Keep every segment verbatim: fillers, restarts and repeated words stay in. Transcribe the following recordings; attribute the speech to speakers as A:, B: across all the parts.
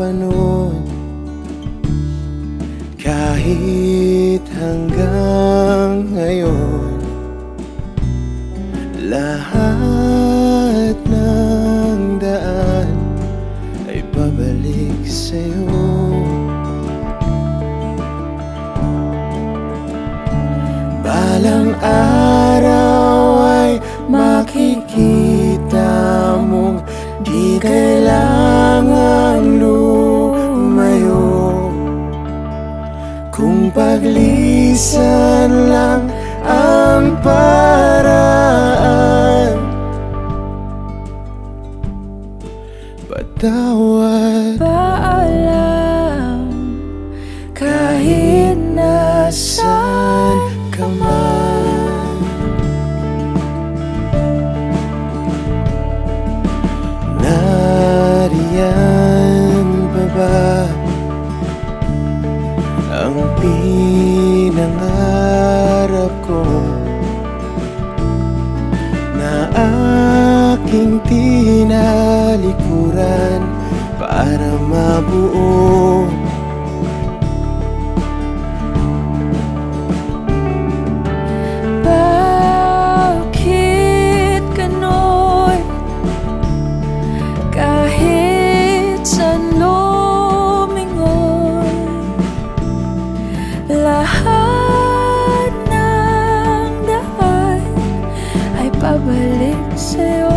A: pa kahit hanggang ngayon, lahat ng daan ay pabalik sa'yo. Balang araw ay makikita mong di kailangang lumayo, kung paglisan lang ang paraan. Patawad,
B: paalam, kahit nasaan ka man.
A: Nariyan pa ba ang pinangarap ko na aking tinalikuran para mabuo?
B: Bakit gano'n? Kahit saan lumingon, lahat ng daan ay pabalik sa'yo.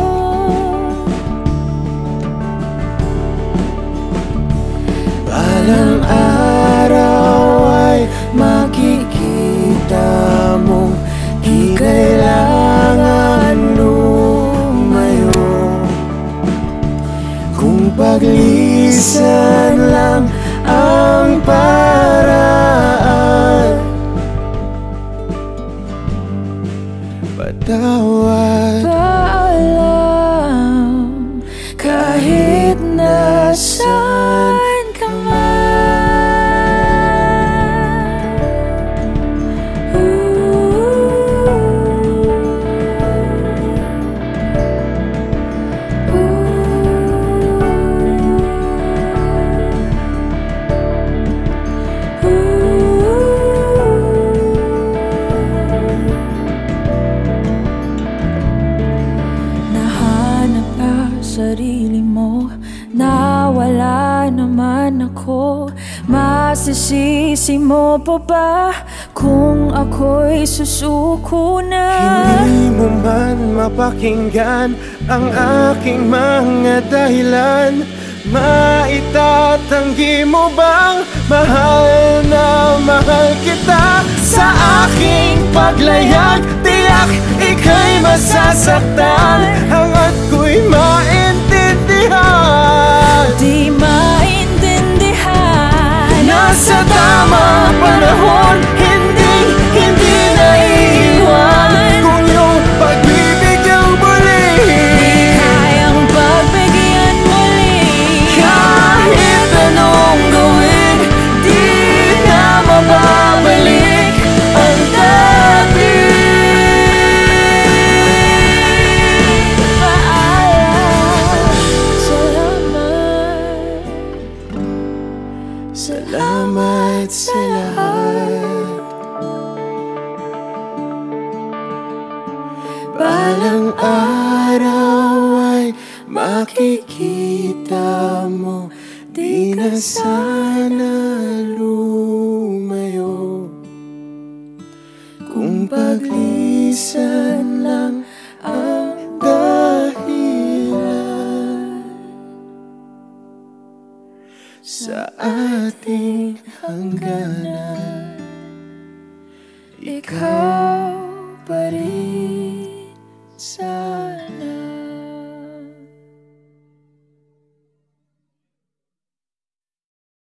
A: Balang araw ay makikita mong di kailangan lumayo, kung paglisan lang ang paraan. Patawad,
B: paalam, kahit nasaan ka man. Ooh, ooh, nahanap ka sarili mo, nawala naman ako. Masisisi mo pa ba kung ako'y susuko na?
A: hindi mo man mapakinggan ang aking mga dahilan. Maitatanggi mo bang mahal na mahal kita? Sa aking paglayag, tiyak ika'y masasaktan hanggat ko'y maintindihan.
B: Di maintindihan,
A: Nasa tamang panahon, hindi, hindi naiiwan. Kung iyong pag-ibig ang muli,
B: kayang pagbigyan muli.
A: kahit anong gawin, di na mababalik ang dati.
B: Paalam, salamat,
A: Salamat sa lahat. Balang araw ay makikita mo di na sana lumayo, kung paglisan lang ang dahilan sa ating hangganan. Ikaw